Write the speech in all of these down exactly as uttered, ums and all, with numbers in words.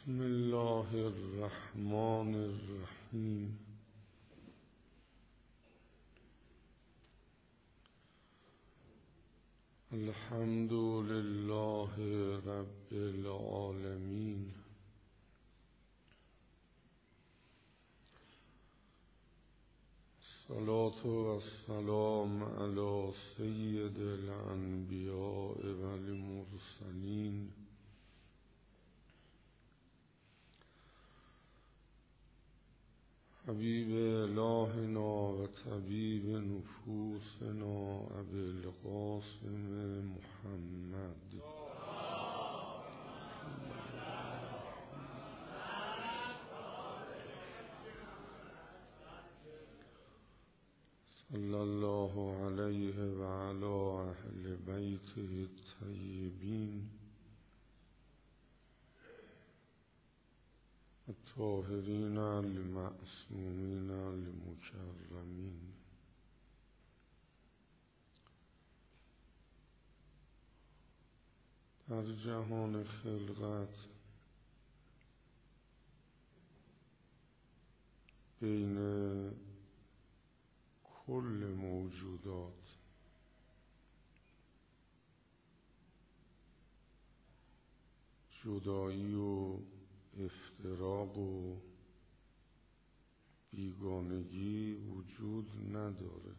بسم الله الرحمن الرحیم. الحمد لله رب العالمین. الصلاة والسلام علی سید الانبیاء والمرسلین حبیب الهنا و طبیب نفوسنا ابی القاسم محمد صلی الله علیه و علی اهل بیته الطیبین الطاهرین المعصومین المکرمین. در جهان خلقت بین کل موجودات جدایی و افتراق و بیگانگی وجود نداره.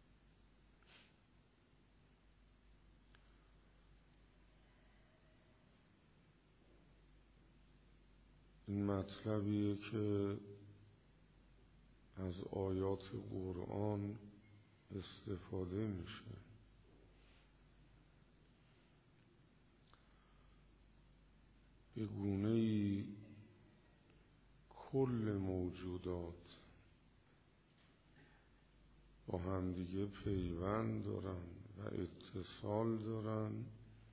این مطلبیه که از آیات قرآن استفاده میشه. به گونه‌ای کل موجودات با همدیگه پیوند دارن و اتصال دارن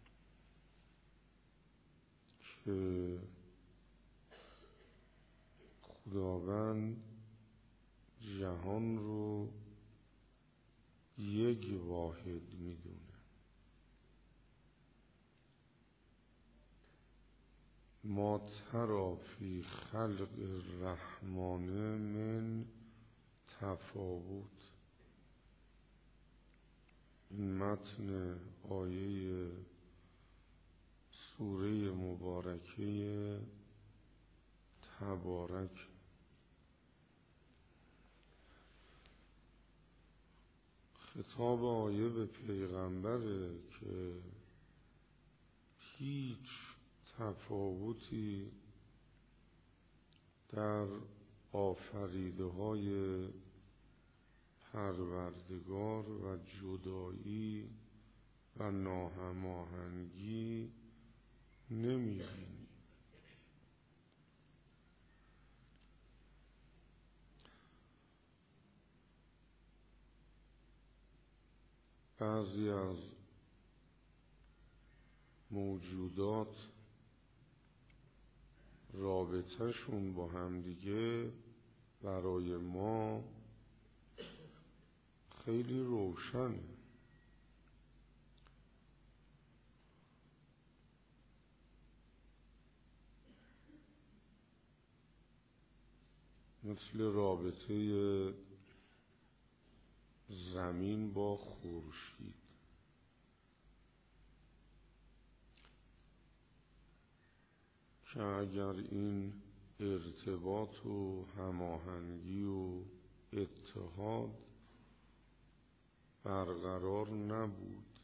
که خداوند جهان رو یک واحد میدونه. ما ترا فی خلق الرحمن من تفاوت. این متن آیه سوره مبارکه تبارک. خطاب آیه به پیغمبره که هیچ تفاوتی در آفریده های پروردگار و جدایی و ناهماهنگی نمی‌بینی. بعضی از موجودات رابطهشون با همدیگه برای ما خیلی روشنه. مثل رابطه زمین با خورشید. که اگر این ارتباط و هماهنگی و اتحاد برقرار نبود،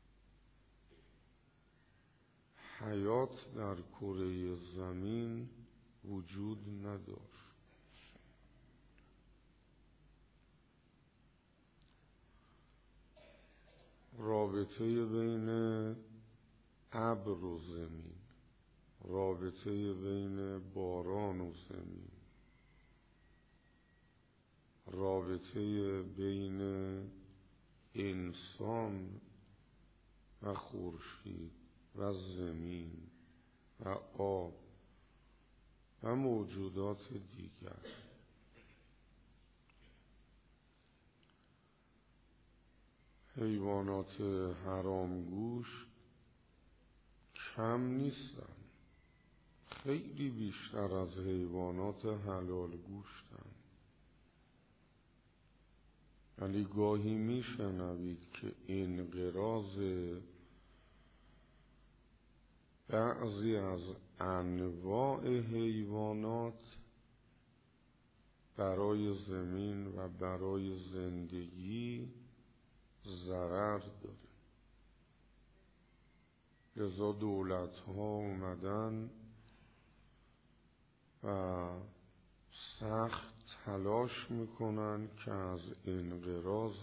حیات در کره زمین وجود نداشت. رابطه بین ابر و زمین، رابطه بین باران و زمین، رابطه بین انسان و خورشید و زمین و آب و موجودات دیگر حیوانات حرامگوش کم نیستن، خیلی بیشتر از حیوانات حلال گوشتن، ولی گاهی میشنوید که انقراض بعضی از انواع حیوانات برای زمین و برای زندگی ضرر داره. لذا دولت ها اومدن و سخت تلاش میکنن که از انقراض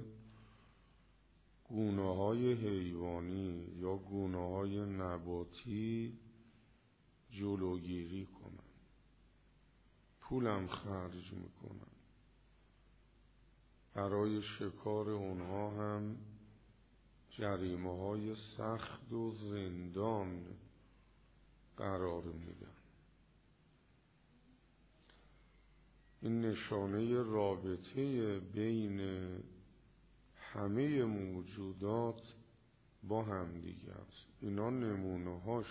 گونه های حیوانی یا گونه های نباتی جلوگیری کنن، پولم خرج میکنن. برای شکار اونها هم جریمه های سخت و زندان قرار میدن. این نشانه رابطه بین همه موجودات با هم دیگه است. اینا نمونه هاش.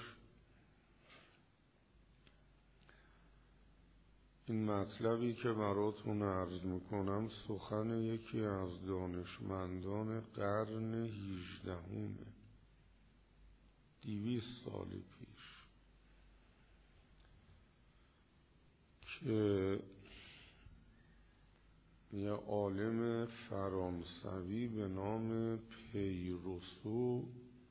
این مطلبی که براتون عرض میکنم سخن یکی از دانشمندان قرن هجدهمه، دویست سال پیش، که یه عالم فرانسوی به نام پیروسو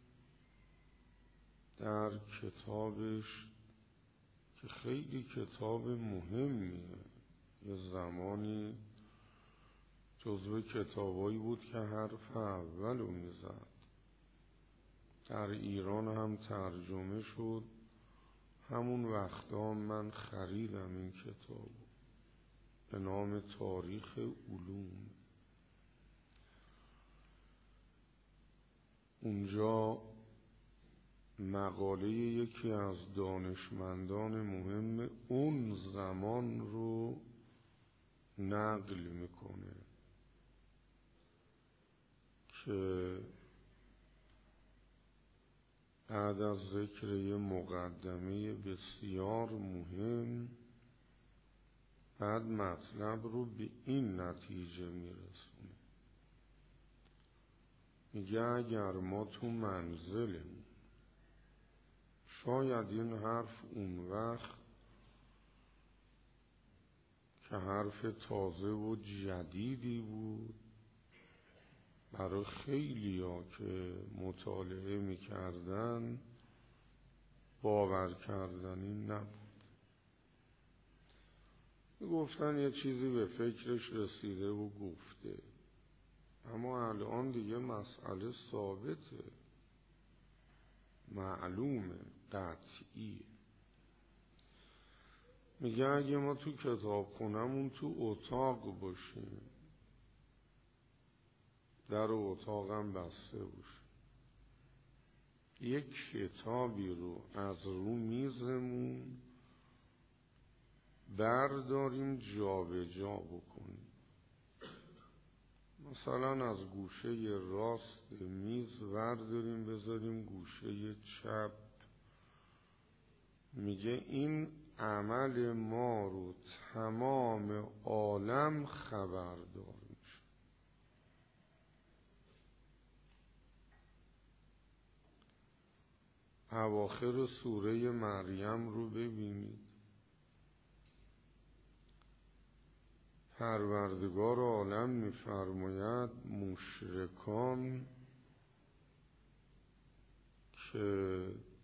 در کتابش که خیلی کتاب مهمیه، یه زمانی جزو کتابایی بود که حرف اولو میزد، در ایران هم ترجمه شد. همون وقتا من خریدم این کتاب به نام تاریخ علوم. اونجا مقاله یکی از دانشمندان مهم اون زمان رو نقل میکنه که بعد از ذکر یه مقدمه بسیار مهم بعد مطلب رو به این نتیجه میرسونه. میگه اگر ما تو منزلمون، شاید این حرف اون وقت که حرف تازه و جدیدی بود برای خیلی ها که مطالعه میکردن باور کردنی نبود. گفتن یه چیزی به فکرش رسیده و گفته، اما الان دیگه مسئله ثابته، معلومه، قطعیه. میگه اگه ما تو کتابخونه‌مون تو اتاق باشیم، در اتاقم بسته باشه، یک کتابی رو از رو میزمون برداریم جا به جا بکنیم، مثلا از گوشه راست میز برداریم بذاریم گوشه چپ، میگه این عمل ما رو تمام عالم خبردار میشه. اواخر سوره مریم رو ببینید، پروردگار عالم می‌فرماید مشرکان که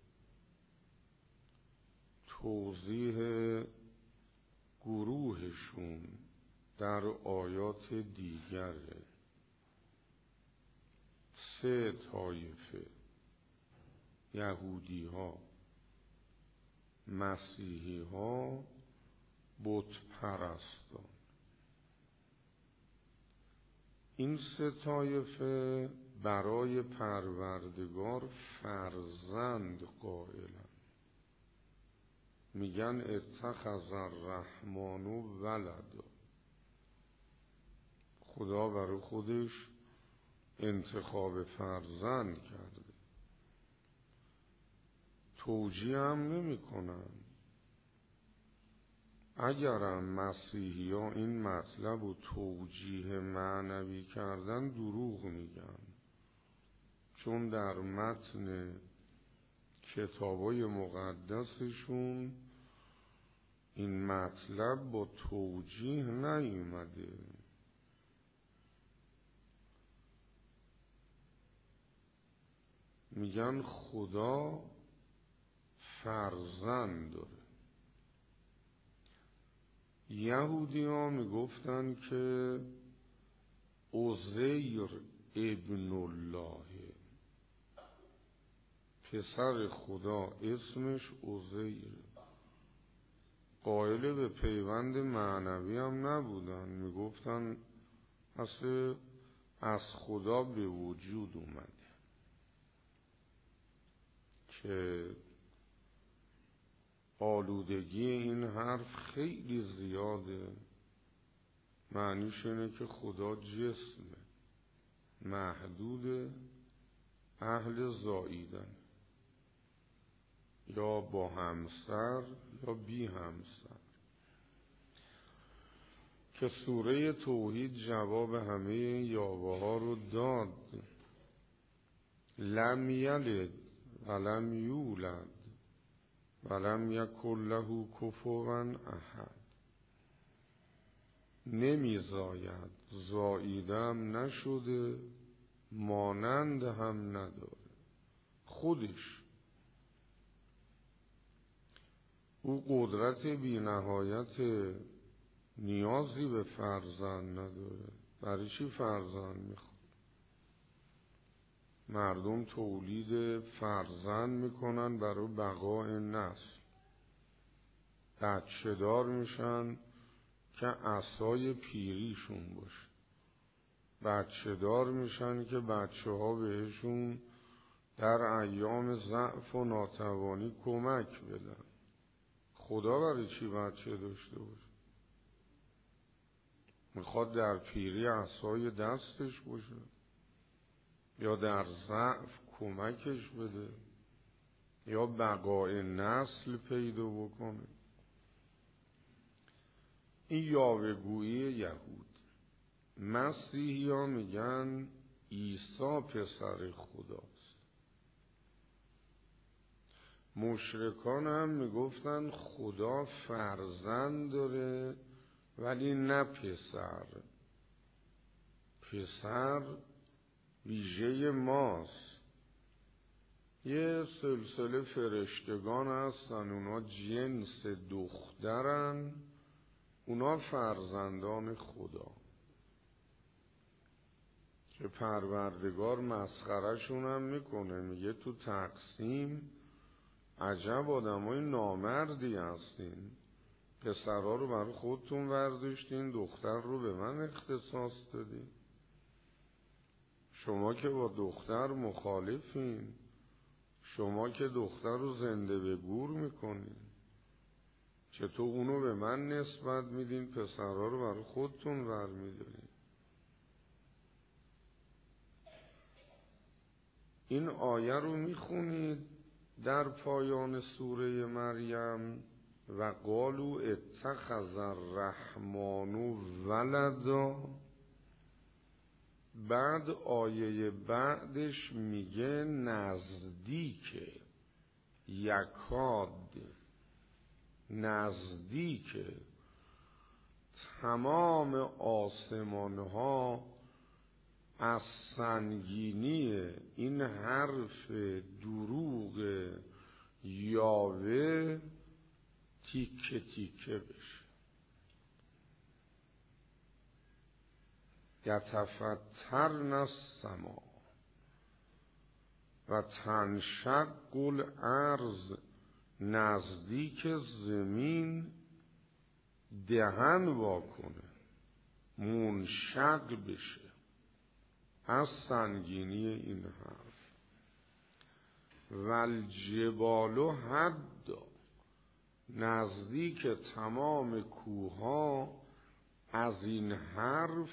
توضیح گروهشون در آیات دیگره، سه طایفه، یهودی ها، مسیحی ها، بت پرستان. این سه طایفه برای پروردگار فرزند قائلن، میگن اتخذ الرحمن ولدا، خدا برای خودش انتخاب فرزند کرده. توجیه هم نمی کنن، اگرم مسیحی ها این مطلب و توجیه معنوی کردن دروغ میگن، چون در متن کتابای مقدسشون این مطلب با توجیه نیومده. میگن خدا فرزند داره. یهودی ها میگفتن که عزیر ابن الله، پسر خدا اسمش عزیر. قائل به پیوند معنوی هم نبودن، میگفتن اصل از خدا به وجود اومده. که آلودگی این حرف خیلی زیاده. معنیش اینه که خدا جسمه، محدود، اهل زاییدن، یا با همسر یا بی همسر. که سوره توحید جواب همه یاوه ها رو داد. لم یلد ولم یولد ولم یکن له کفوا احد. نمی زاید، زاییدم نشده، مانند هم نداره. خودش او قدرت بی نهایت، نیازی به فرزند نداره. برای چی فرزند میخواد؟ مردم تولید فرزند میکنن برای بقای نسل، بچه دار میشن که عصای پیریشون باشه، بچه دار میشن که بچه ها بهشون در ایام ضعف و ناتوانی کمک بدن. خدا برای چی بچه داشته باشه؟ میخواد در پیری عصای دستش باشه یا در ضعف کمکش بده یا بقای نسل پیدا بکنه؟ این یاوه‌گویی یهود. مسیحی ها میگن عیسی پسر خداست. مشرکان هم میگفتن خدا فرزند داره ولی نه پسر. پسر ویژه ماست. یه سلسله فرشتگان هستن، اونا جنس دخترن، اونا فرزندان خدا. که پروردگار مسخره‌شون هم میکنه، میگه تو تقسیم عجب آدمای نامردی هستین، پسرها رو برای خودتون ورداشتین، دختر رو به من اختصاص دادین. شما که با دختر مخالفین، شما که دختر رو زنده به گور میکنین، چطور اونو به من نسبت میدین، پسرها رو برای خودتون ور میدارین؟ این آیه رو میخونید در پایان سوره مریم. و قالوا اتخذ الرحمن ولدا. بعد آیه بعدش میگه نزدیکه، یکاد، نزدیکه تمام آسمان ها از سنگینی این حرف دروغ یاوه تیکه تیکه بشه. یتفطرن السما و تنشق الارض. نزدیک زمین دهن واکنه، منشق بشه از سنگینی این حرف. والجبال حدا. نزدیک تمام کوها از این حرف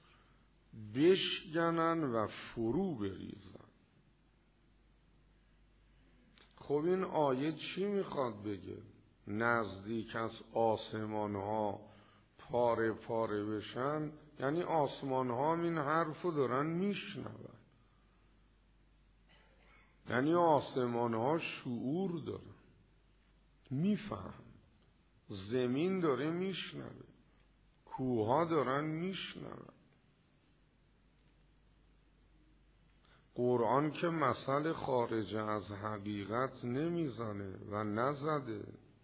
بشکنن و فرو بریزن. خب این آیه چی میخواد بگه؟ نزدیک از آسمان ها پاره پاره بشن، یعنی آسمان ها این حرف رو دارن میشنون، یعنی آسمان ها شعور دارن، میفهم، زمین داره میشنوه، کوه ها دارن میشنون. قرآن که مثل خارج از حقیقت نمیزنه و نزده.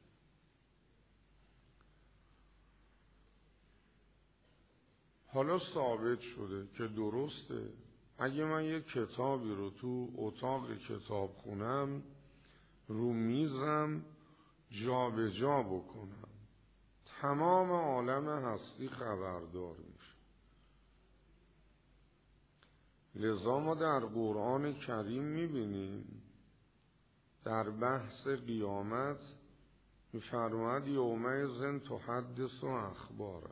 حالا ثابت شده که درسته اگه من یک کتابی رو تو اتاق کتاب خونم رو میزم جا به جا بکنم، تمام عالم هستی خبردار میشه. لذا ما در قرآن کریم میبینیم در بحث قیامت میفرماید یومئذ تحدث اخبارها،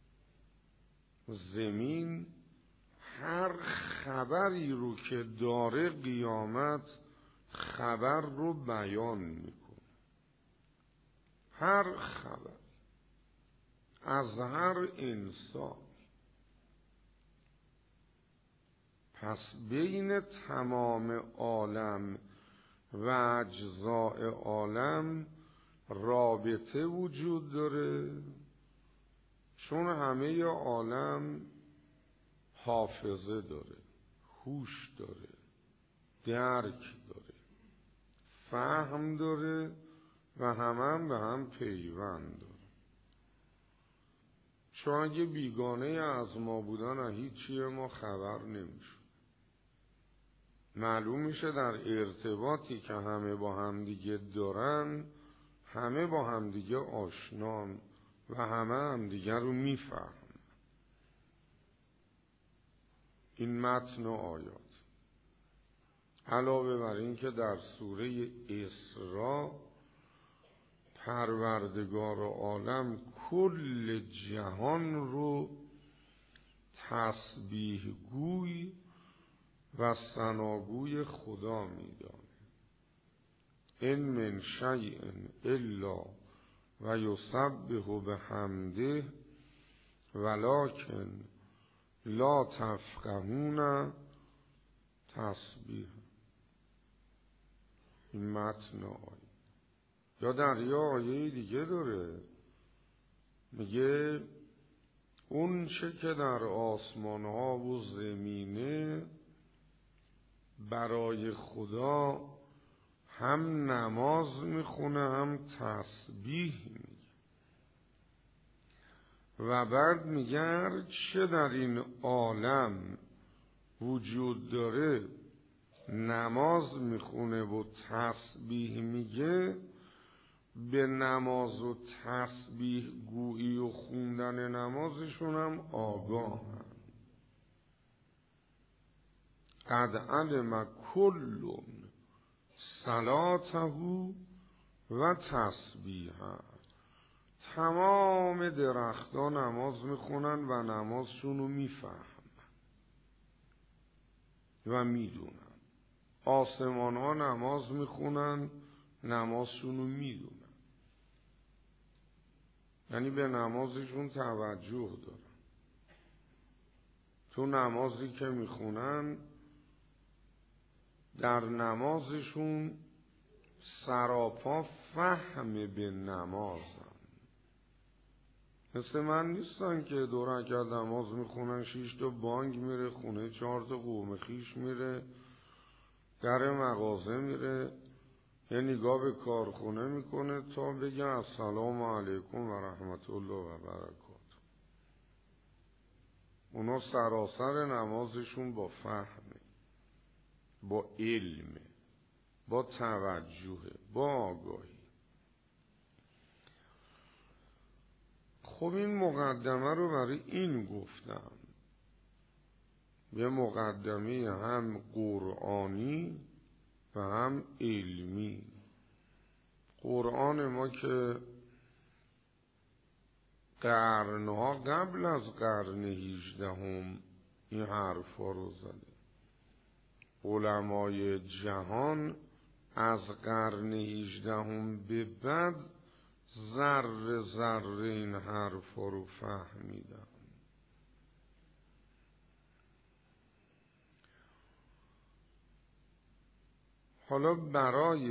زمین هر خبری رو که داره قیامت خبر رو بیان میکنه، هر خبر از هر انسان. پس بین تمام عالم و اجزاء عالم رابطه وجود داره، چون همه عالم حافظه داره، هوش داره، درک داره، فهم داره و همه هم به هم پیوند داره. چون اگه بیگانه از ما بودن هیچی ما خبر نمیشه. معلوم میشه در ارتباطی که همه با همدیگه دارن، همه با همدیگه آشنان و همه همدیگه رو میفهمن. این متن و آیات علاوه بر این که در سوره اسراء پروردگار عالم کل جهان رو تسبیح گوی و ثناگوی خدا میدانه. ان من شیء الا و یسبح بحمده ولکن لا تفقهون تسبیح. این متن آیه. یا در یه آیه دیگه داره میگه اون چه که در آسمان ها و زمینه برای خدا هم نماز میخونه هم تسبیح میگه. و بعد میگه هر چه در این عالم وجود داره نماز میخونه و تسبیح میگه، به نماز و تسبیح گویی و خوندن نمازشون هم آگاه هم. قد علم کل صلاته و تسبیحه. تمام درختان نماز میخونن و نمازشون رو میفهمن و میدونن. آسمان ها نماز میخونن، نمازشون رو میدونن، یعنی به نمازشون توجه دارن. تو نمازی که میخونن در نمازشون سراپا فهم به نمازن. مثل من نیستن که دو رکعت نماز میخونن، شیش تا بانگ میره خونه، چهار تا قوم خیش میره، در مغازه میره، یه نگاه به کارخونه میکنه تا بگه السلام علیکم و رحمت الله و برکاته. اونا سراسر نمازشون با فهمه، با علمه، با توجهه، با آگاهی. خب این مقدمه رو برای این گفتم، یه مقدمه هم قرآنی و هم علمی. قرآن ما که قرنها قبل از قرن هجدهم این حرفا رو زده. علمای جهان از قرن هجدهم به بعد ذره ذره این حرفا رو فهمیدم. حالا برای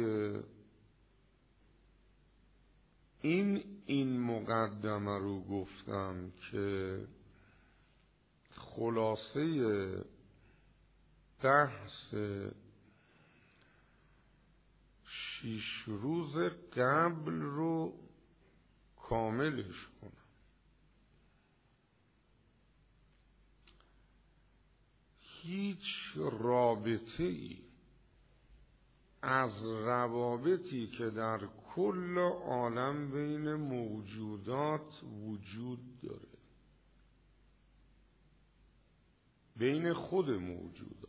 این این مقدمه رو گفتم که خلاصه بحث شیش روز قبل رو کاملش کنم. هیچ رابطه ای از روابطی که در کل عالم بین موجودات وجود داره، بین خود موجودات،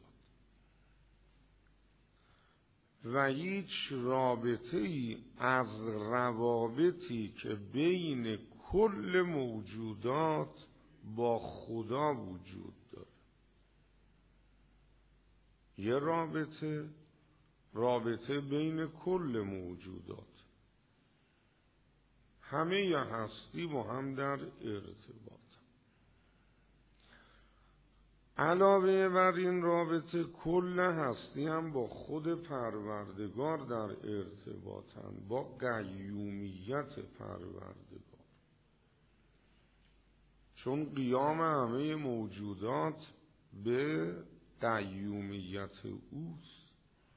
و هیچ رابطه ای از روابطی که بین کل موجودات با خدا وجود داره. یه رابطه رابطه بین کل موجودات، همه ی هستی با هم در ارتباط. علاوه بر این رابطه کل هستی هم با خود پروردگار در ارتباطن، با قیومیت پروردگار، چون قیام همه موجودات به قیومیت اوست.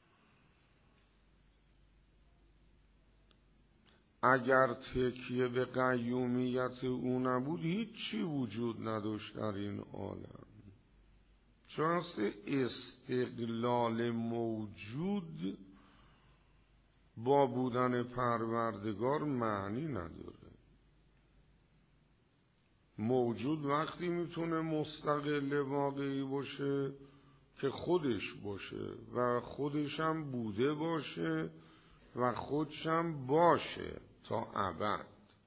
اگر تکیه به قیومیت او نبود هیچی وجود نداشت در این عالم، چون اصل استقلال موجود با بودن پروردگار معنی نداره. موجود وقتی میتونه مستقل واقعی باشه که خودش باشه و خودش هم بوده باشه و خودش هم باشه تا ابد.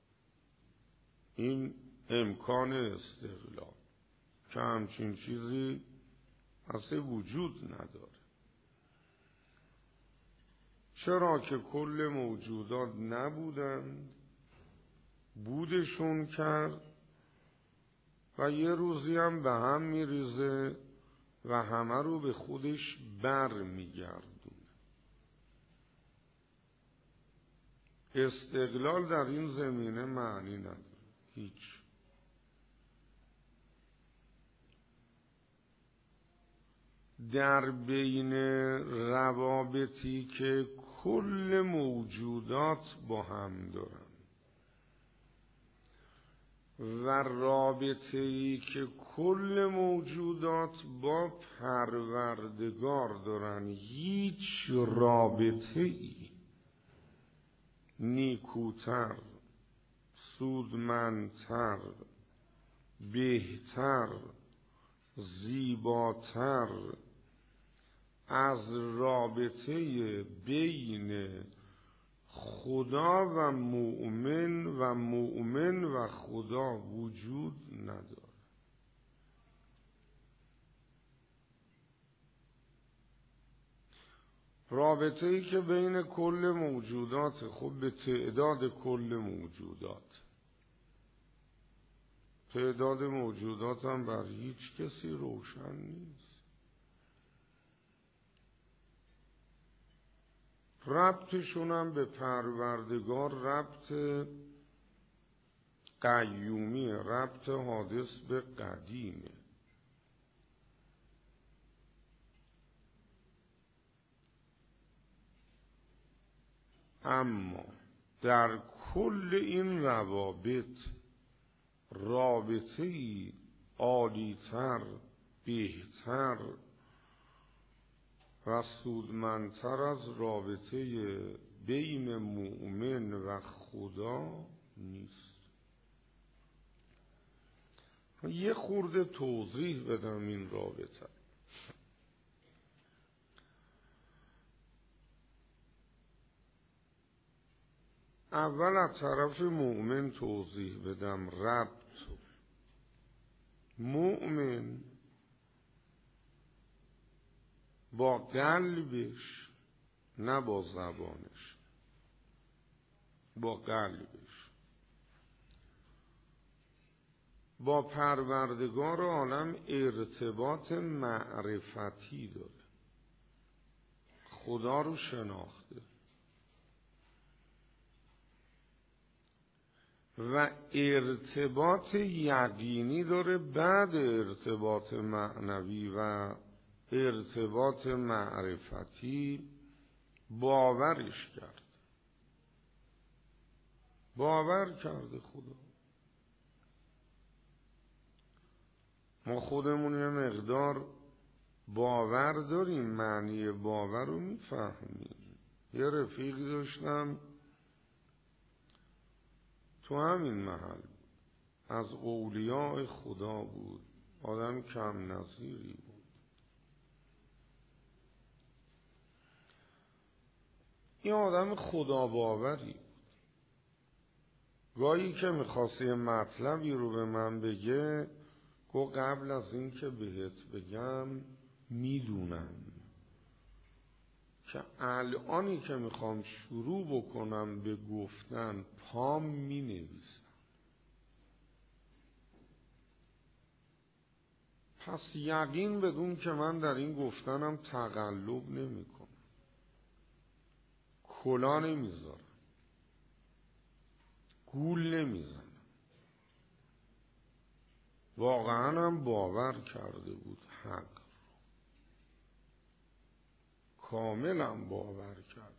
این امکان استقلال که همچین چیزی اصلا وجود نداره. چرا که کل موجودات نبودند، بودشون کرد و یه روزی هم به هم میریزه و همه رو به خودش بر میگردونه. استقلال در این زمینه معنی نداره، هیچ. در بین روابطی که کل موجودات با هم دارن و رابطه‌ای که کل موجودات با پروردگار دارن، هیچ رابطه‌ای نیکوتر، سودمندتر، بهتر، زیباتر از رابطه بین خدا و مؤمن و مؤمن و خدا وجود نداره. رابطه ای که بین کل موجودات، خب به تعداد کل موجودات، تعداد موجودات هم بر هیچ کسی روشن نیست. ربطشون هم به پروردگار ربط قیومی، ربط حادث به قدیمه. اما در کل این روابط رابطه‌ای عالی‌تر، بهتر و سودمندتر از رابطه بین مؤمن و خدا نیست. یه خورده توضیح بدم این رابطه. اول از طرف مؤمن توضیح بدم ربط. مؤمن با قلبش، نه با زبانش، با قلبش با پروردگار عالم ارتباط معرفتی داره، خدا رو شناخته و ارتباط یقینی داره بعد ارتباط معنوی و ارتباط معرفتی. باورش کرد، باور کرده خدا. ما خودمون یه مقدار باور داریم، معنی باور رو میفهمیم. یه رفیقی داشتم تو همین محل، از اولیاء خدا بود، آدم کم نظیری بود. این آدم خدا باوری بود. گاهی که میخواست یه مطلبی رو به من بگه، گو قبل از این که بهت بگم میدونم که الانی که میخوام شروع بکنم به گفتن پام مینویسم، پس یقین بدون که من در این گفتنم تقلب نمی کنم، کلا نمیذارم، گول نمیزنم. واقعا هم باور کرده بود حق رو، کاملا باور کرده.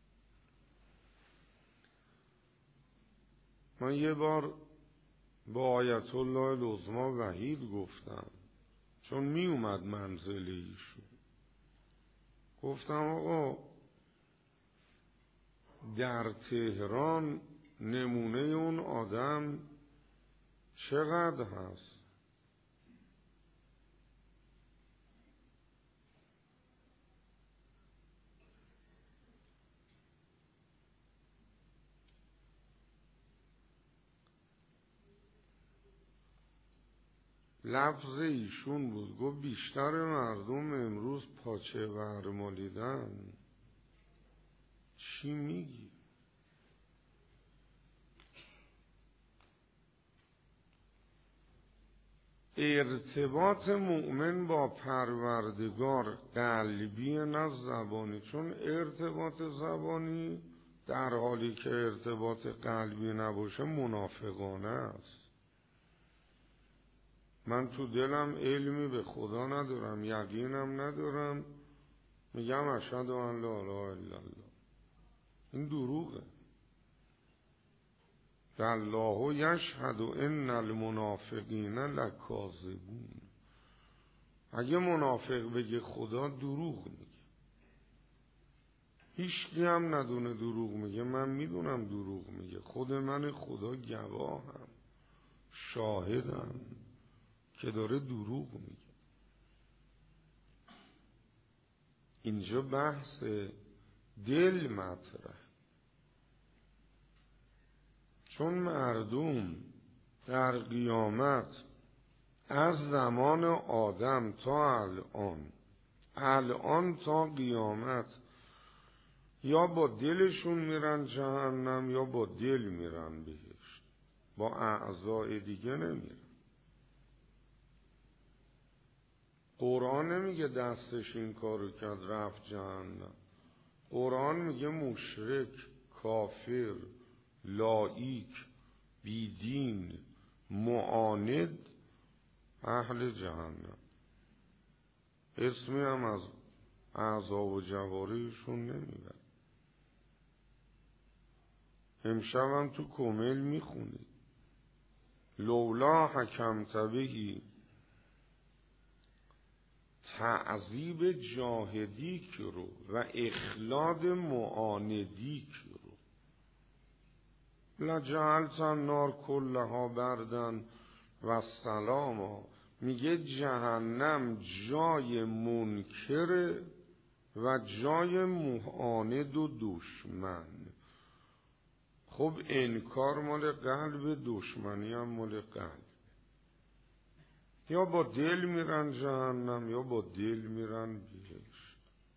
من یه بار با آیت الله العظمی وحید گفتم، چون می اومد منزل ایشون، گفتم آقا در تهران نمونه اون آدم چقدر هست؟ لفظ ایشون بود، گفت بیشتر مردم امروز پاچه ورمالیدن. چی میگی؟ ارتباط مؤمن با پروردگار قلبی نه زبانی، چون ارتباط زبانی در حالی که ارتباط قلبی نباشه منافقانه است. من تو دلم علمی به خدا ندارم، یقینم ندارم، میگم اشهد ان لا اله الا الله. این دروغه. الله یشهد ان المنافقین لکاذبون. اگه منافق بگه خدا، دروغ میگه. هیچکی هم ندونه دروغ میگه، من میدونم دروغ میگه، خود من خدا گواهم، شاهدم که داره دروغ میگه. اینجا بحث دل مطرح، چون مردم در قیامت از زمان آدم تا الان الان تا قیامت یا با دلشون میرن جهنم یا با دل میرن بهشت، با اعضای دیگه نمیرن. قرآن نمیگه دستش این کارو کرد رفت جهنم. قرآن میگه مشرک، کافر، لایک، بیدین، معاند اهل جهنم. اسمی هم از اعضا و جوارحشون نمیبر. امشب هم تو کمیل میخونید لولا حکمت بهی، تعذیب جاهدیک رو و اخلاد معاندیک رو، لجعلت النار کلها بردن و سلاما. میگه جهنم جای منکر و جای معاند و دشمن. خب انکار مال قلب، دشمنی هم مال قلب. یا با دل میرن جهنم یا با دل میرن بهشت.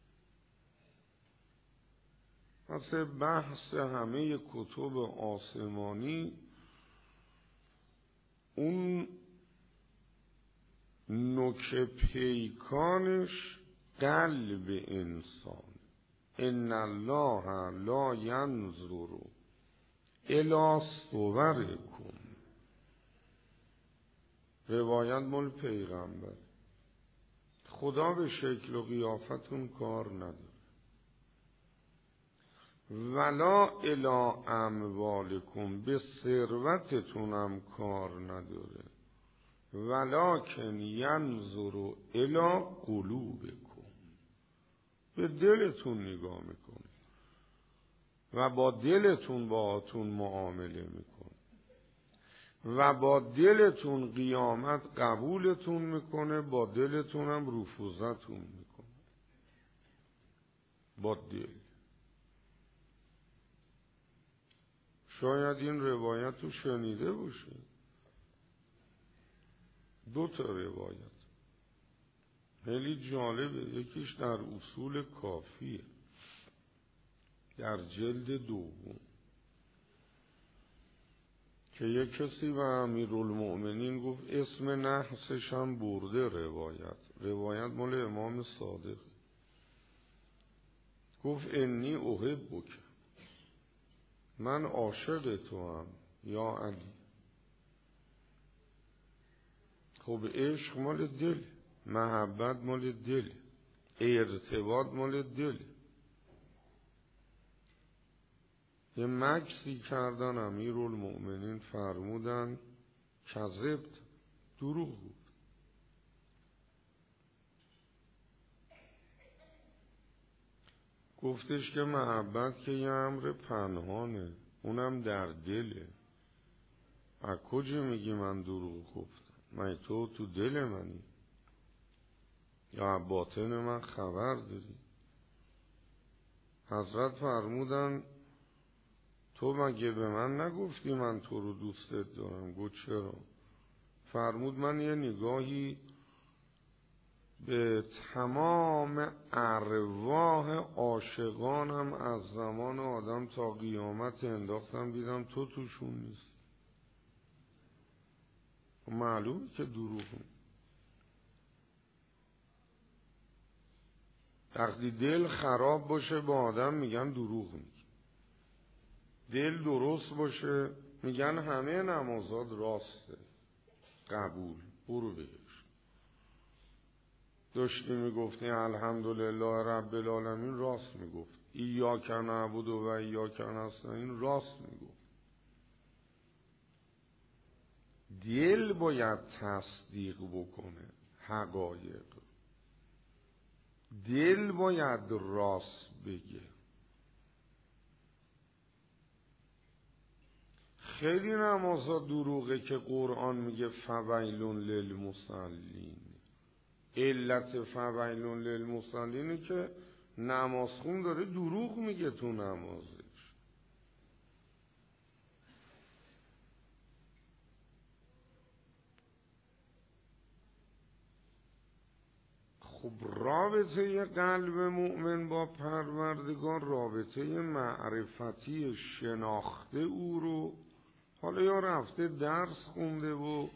مثل بحث همه کتب آسمانی، اون نوک پیکانش قلب انسان. ان الله لا ینظر الی صورکم. روایت مال پیغمبر. خدا به شکل و قیافتون کار نداره. ولا الی اموالکم، به ثروتتون هم کار نداره. ولکن ینظر الی قلوبکم، به دلتون نگاه میکنه و با دلتون باهاتون معامله میکنه و با دلتون قیامت قبولتون میکنه، با دلتون هم رفوزتون میکنه. با دل. شاید این روایت رو شنیده باشید. دو تا روایت خیلی جالبه. یکیش در اصول کافیه، در جلد دوم، که یک کسی به امیرالمؤمنین گفت، اسم نحسش هم برده روایت روایت مال امام صادق. گفت انی احبک، من عاشق تو هم یا علی. خب عشق مال دل، محبت مال دل، ارتباط مال دل. یه مکسی کردن، امیرالمؤمنین فرمودن کذبت، دروغ بود. گفتش که محبت که یه امر پنهانه، اونم در دله. از کجا میگی من دروغ گفتم؟ من تو تو دل منی یا باطن من خبر داری؟ حضرت فرمودن تو مگه به من نگفتی من تو رو دوستت دارم؟ گفت چرا؟ فرمود من یه نگاهی به تمام ارواح عاشقانم از زمان آدم تا قیامت انداختم، دیدم تو توشون نیست. معلومه که دروغه. وقتی دل خراب باشه با آدم میگن دروغ میگی. دل درست باشه میگن همه نمازات راسته، قبول، برو بهش. داشتی میگفتی الحمدلله رب العالمین، راست میگفت. ایاک نعبد و ایاک نستعین، راست میگفت. دل باید تصدیق بکنه حقایق، دل باید راست بگه. خیلی نمازها دروغه که قرآن میگه فویل للمصلین. علت فویل للمصلینه که نمازخون داره دروغ میگه تو نمازش. خب رابطه قلب مؤمن با پروردگار رابطه معرفتی، شناخته او رو. حالا یا رفته درس خونده و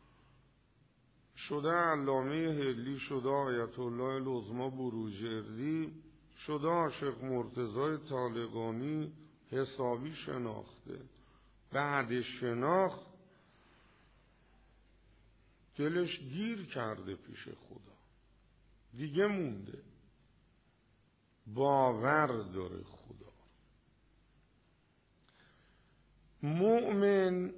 شده علامه هلی، شده آیت الله العظمی بروجردی، شده عاشق مرتضی طالقانی، حسابی شناخته. بعد شناخت دلش گیر کرده پیش خدا، دیگه مونده. باور داره خدا. مؤمن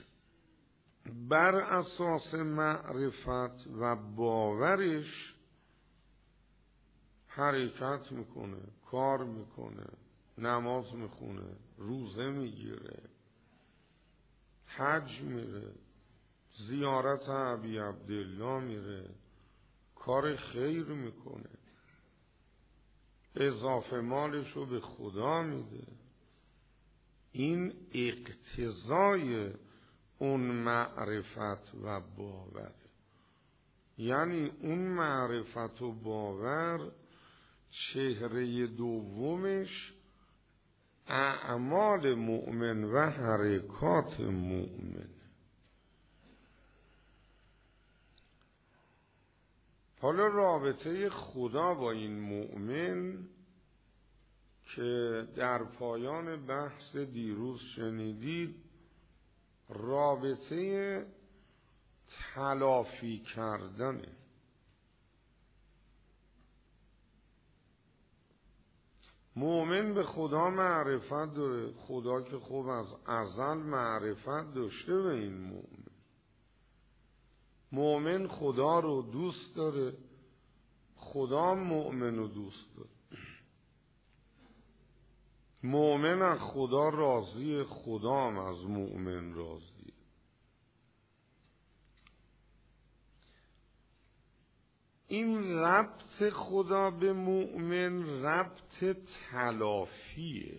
بر اساس معرفت و باورش حرکت میکنه، کار میکنه، نماز میخونه، روزه میگیره، حج میره، زیارت ابی عبدالله میره، کار خیر میکنه، اضافه مالشو به خدا میده. این اقتضای اون معرفت و باور، یعنی اون معرفت و باور چهره دومش اعمال مؤمن و حرکات مؤمن. حالا رابطه خدا با این مؤمن که در پایان بحث دیروز شنیدید، رابطه تلافی کردنه. مؤمن به خدا معرفت داره، خدا که خوب از ازل معرفت داشته به این مؤمن. مؤمن خدا رو دوست داره، خدا مؤمن رو دوست داره. مؤمن از خدا راضیه، خدا هم از مؤمن راضیه. این ربط خدا به مؤمن ربط تلافیه.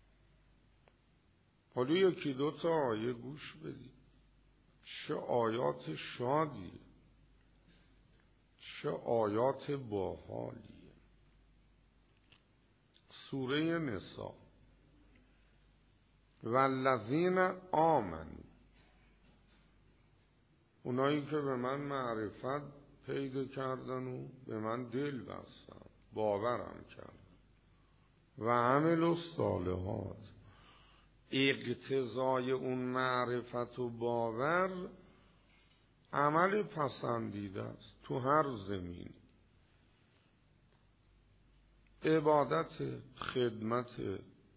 حالا یکی دو تا آیه گوش بدید، چه آیات شادی، چه آیات باحالیه. سوره نساء: والذین آمنوا، اونایی که به من معرفت پیدا کردن و به من دل بستن، باورم کردن، و عملوا الصالحات. اقتضای اون معرفت و باور عمل پسندیده است تو هر زمینی. عبادت، خدمت،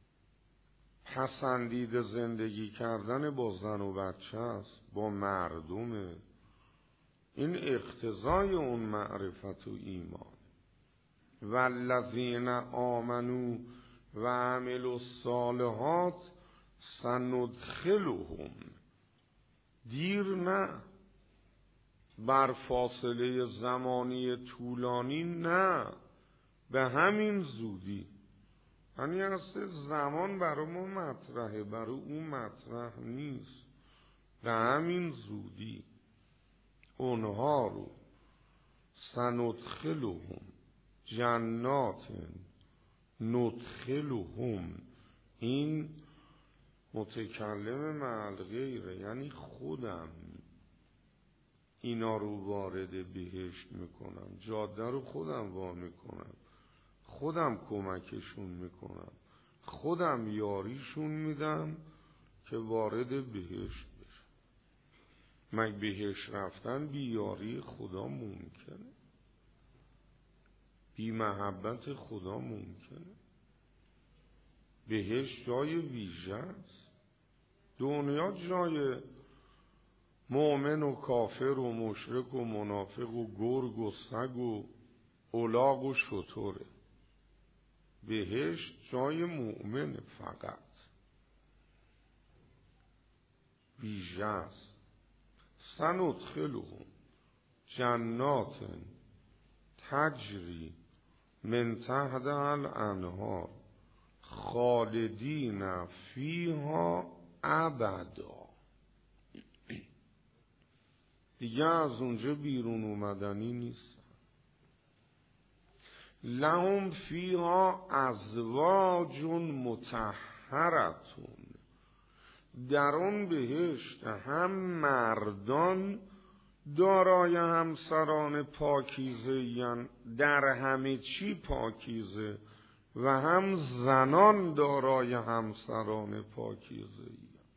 پسندیده زندگی کردن با زن و بچه است، با مردم. این اقتضای اون معرفت و ایمان. والذین آمنوا و عملوا الصالحات سندخلهم، دیر نه، بر فاصله زمانی طولانی نه، به همین زودی. یعنی اصلا زمان برای ما مطرحه، برای اون مطرح نیست. به همین زودی اونها رو سندخلهم جنات ندخلهم، این متکلم مع الغیره، یعنی خودم اینا رو وارد بهشت میکنم، جاده رو خودم وا میکنم، خودم کمکشون میکنم، خودم یاریشون میدم که وارد بهشت بشن. مگه بهشت رفتن بی یاری خدا ممکنه؟ بی محبت خدا ممکنه؟ بهشت جای ویژه است. دنیا جای مؤمن و کافر و مشرک و منافق و گرگ و سگ و الاغ و شتره. بهشت جای مؤمن فقط ویژه است. سندخلهم جنات تجری من تحتها الانهار خالدین فیها ابدا. دیگه از اونجا بیرون اومدنی نیست. لهم فیها ازواج مطهرتون، در اون بهشت هم مردان دارای همسران پاکیزه، در همه چی پاکیزه، و هم زنان دارای همسران پاکیزه.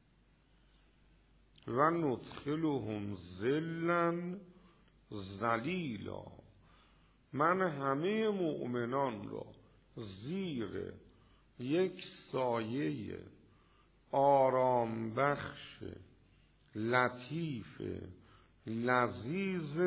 و ندخلهم ظلا ظلیلا، من همه مؤمنان را زیر یک سایه آرام بخش لطیف لذیذ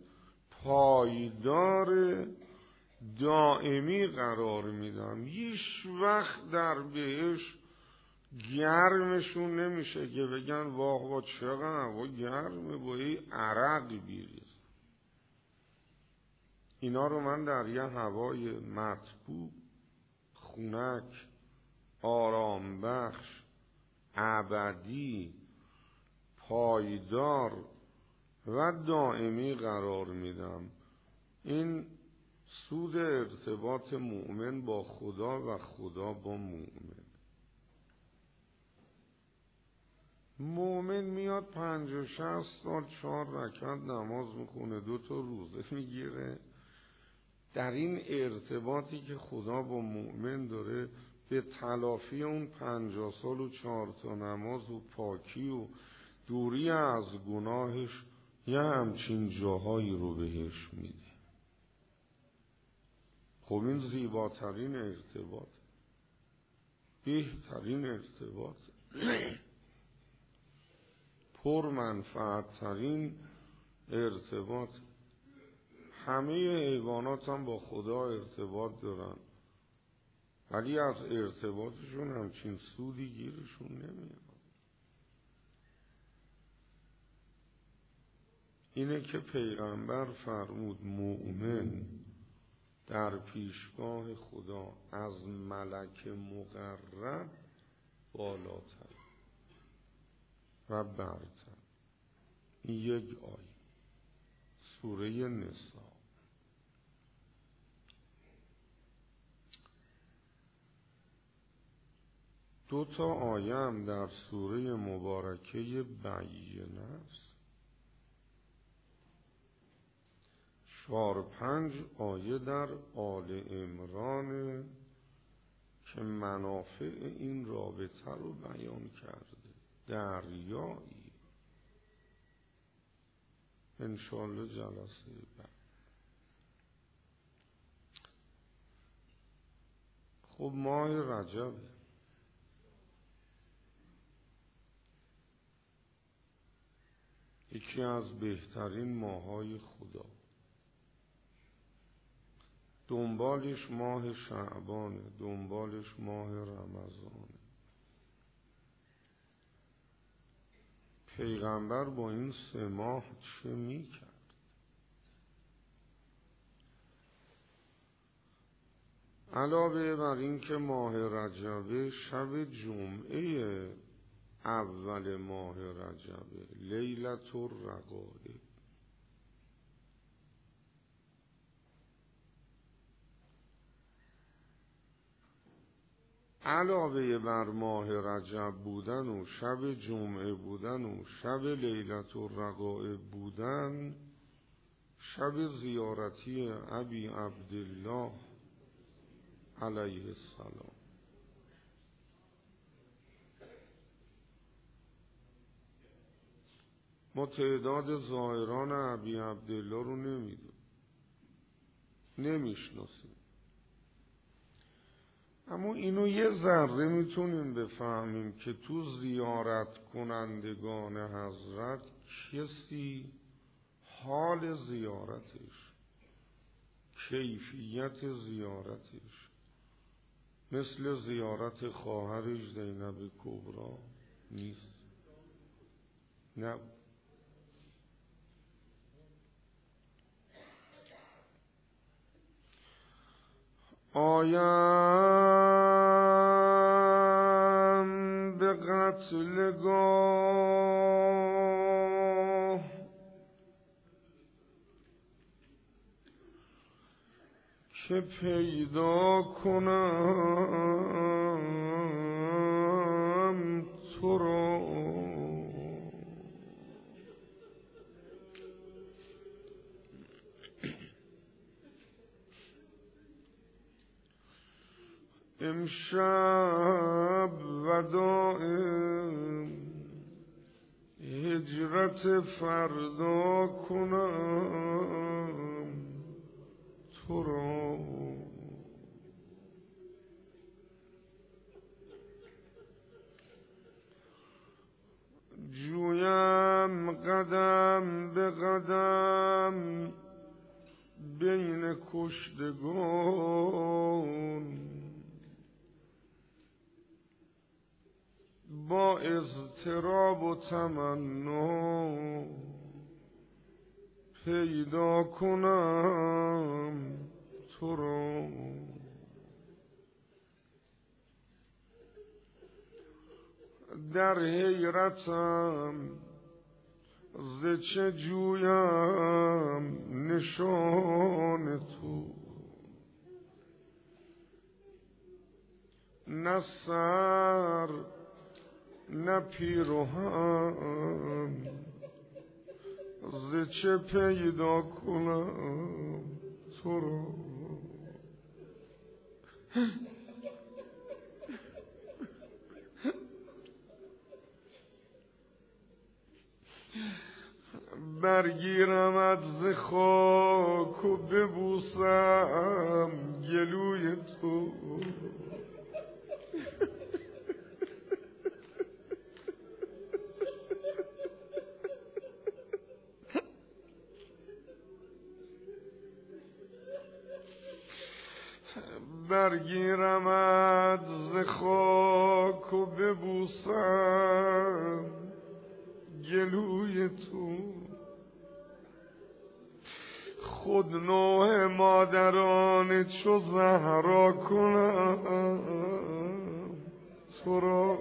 پایدار دائمی قرار میدم. هیچ وقت در بهش گرمشون نمیشه که بگن واه واه چقدر هوا گرمه، با این عرق بیریز. اینا رو من در یه هوای مطبوع، خنک، آرام بخش، ابدی، پایدار و دائمی قرار میدم. این سود ارتباط مؤمن با خدا و خدا با مؤمن. مؤمن میاد پنج و شصت سال چهار رکعت نماز میخونه، دو تا روزه میگیره، در این ارتباطی که خدا با مؤمن داره به تلافی اون پنجاه سال و چهار تا نماز و پاکی و دوری از گناهش یه همچین جاهایی رو بهش میده. خب این زیباترین ارتباط، بهترین ارتباط، پر منفعت ترین ارتباط. همه حیوانات هم با خدا ارتباط دارن ولی از ارتباطشون همچین سودی گیرشون نمیاد. اینه که پیغمبر فرمود مؤمن در پیشگاه خدا از ملک مقرب بالاتر و برتر. این یک آیه سوره نساء. دو تا آیه هم در سوره مبارکه بینه است. چهار پنج آیه در آل عمران که منافع این رابطه رو بیان کرده. دریایی انشالله جلسه بعد. خب ماه رجب یکی از بهترین ماهای خدا، دنبالش ماه شعبانه، دنبالش ماه رمضانه. پیغمبر با این سه ماه چه میکرد؟ علاوه بر این که ماه رجب شب جمعه اول ماه رجب لیلة الرغائب، علاوه بر ماه رجب بودن و شب جمعه بودن و شب لیلة الرغائب بودن، شب زیارتی ابی عبدالله علیه السلام. ما تعداد زائران ابی عبدالله رو نمیدونیم، نمیشناسیم، اما اینو یه ذره میتونیم بفهمیم که تو زیارت کنندگان حضرت کسی حال زیارتش، کیفیت زیارتش مثل زیارت خواهرش زینب کبری نیست. نه، آیم به قتلگاه که پیدا کنم تو را، امشب وداع هجرت فردا کنم تو را. جویم قدم به قدم بین کشتگان، با اضطراب و تمنا پیدا کنم تو را. در حیرتم ز چه جویم نشان تو، نه سر نه پیرهن ز چه پیدا کنم تو را. برگیرم ز خاک و ببوسم گلوی تو، برگیرم ز خاک و ببوسم گلوی تو، خود نوع مادران چو زهرا کنم تو را،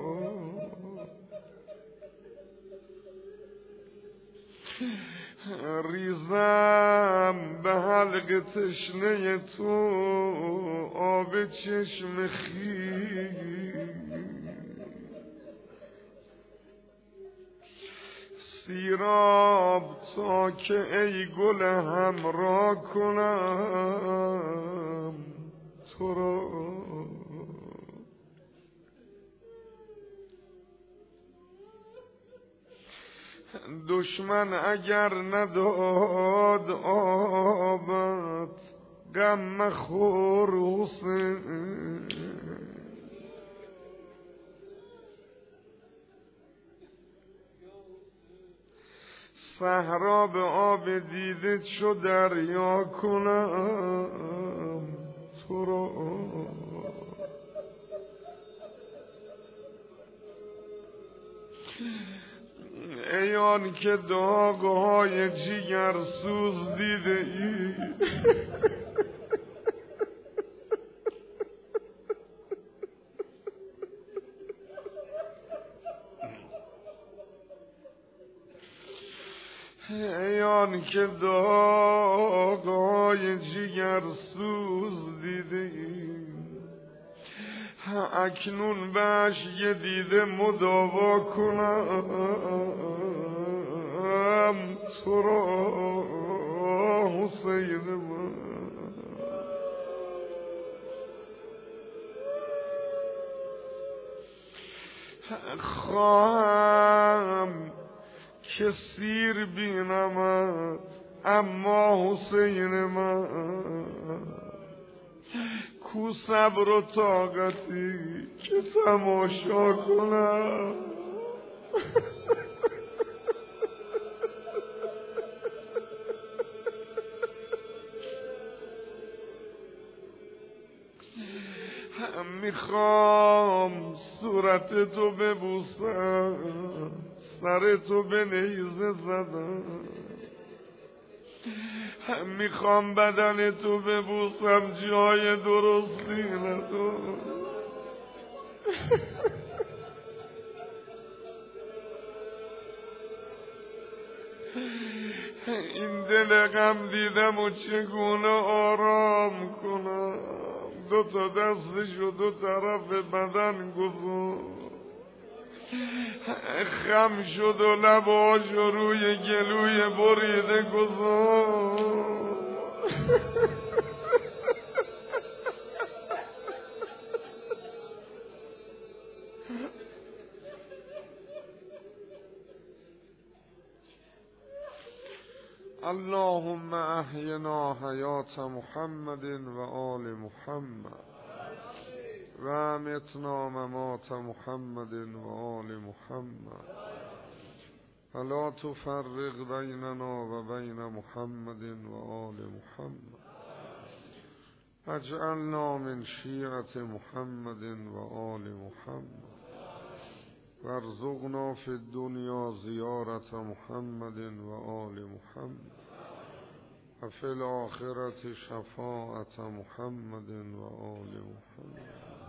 ریزم به حلق تشنه تو آب چشم خیر، سیراب تا که ای گل همراه کنم تو را، دشمن اگر نداد آبت غم مخور حسین، صحرا به آب دیده چو دریا کنم تو را، ای آن که داغ‌های جگر سوز دیده ای، ای آن که داغ‌های جگر سوز دیده ای، اکنون بهش یه دیده مداوا کنم تو را حسین من، خواهم که سیر بینمت اما حسین من، کو صبر و طاقتی که تماشا کنم میخوام صورت تو ببوسم، سر تو به نیزه زدم، میخوام بدن تو ببوسم جای درستی ندارم، این دل غم دیدم و چگونه آرام کنم، دو تا دستشو دو طرف بدن گذاشت، خم شد و لباشو روی گلوی بریده گذاشت، اللهم احینا حیات محمد و آل محمد و امتنا ممات محمد و آل محمد فلا تفرق بیننا و بین محمد و آل محمد، اجعلنا من شیعة محمد و آل محمد، وارزقنا فی الدنیا زیارت محمد و آل محمد، و فی الآخرة شفاعة محمد و آل محمد.